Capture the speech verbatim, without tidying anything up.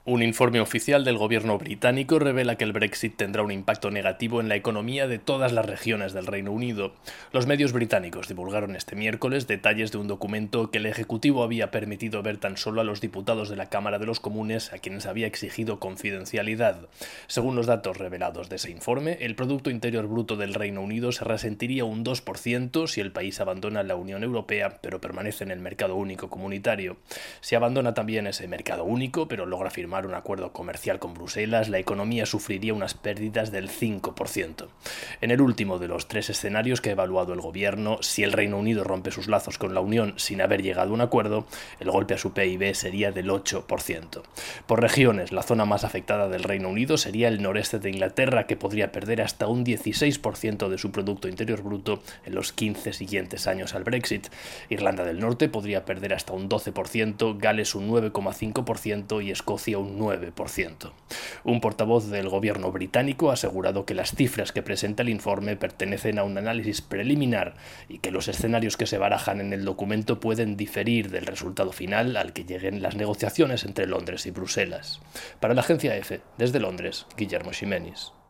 Un informe oficial del gobierno británico revela que el Brexit tendrá un impacto negativo en la economía de todas las regiones del Reino Unido. Los medios británicos divulgaron este miércoles detalles de un documento que el Ejecutivo había permitido ver tan solo a los diputados de la Cámara de los Comunes, a quienes había exigido confidencialidad. Según los datos revelados de ese informe, el Producto Interior Bruto del Reino Unido se resentiría un dos por ciento si el país abandona la Unión Europea, pero permanece en el mercado único comunitario. Si abandona también ese mercado único, pero logra firmar un acuerdo comercial con Bruselas, la economía sufriría unas pérdidas del cinco por ciento. En el último de los tres escenarios que ha evaluado el gobierno, si el Reino Unido rompe sus lazos con la Unión sin haber llegado a un acuerdo, el golpe a su P I B sería del ocho por ciento. Por regiones, la zona más afectada del Reino Unido sería el noreste de Inglaterra, que podría perder hasta un dieciséis por ciento de su Producto Interior Bruto en los quince siguientes años al Brexit. Irlanda del Norte podría perder hasta un doce por ciento, Gales un nueve coma cinco por ciento y Escocia un nueve por ciento. Un portavoz del gobierno británico ha asegurado que las cifras que presenta el informe pertenecen a un análisis preliminar y que los escenarios que se barajan en el documento pueden diferir del resultado final al que lleguen las negociaciones entre Londres y Bruselas. Para la agencia EFE, desde Londres, Guillermo Ximenis.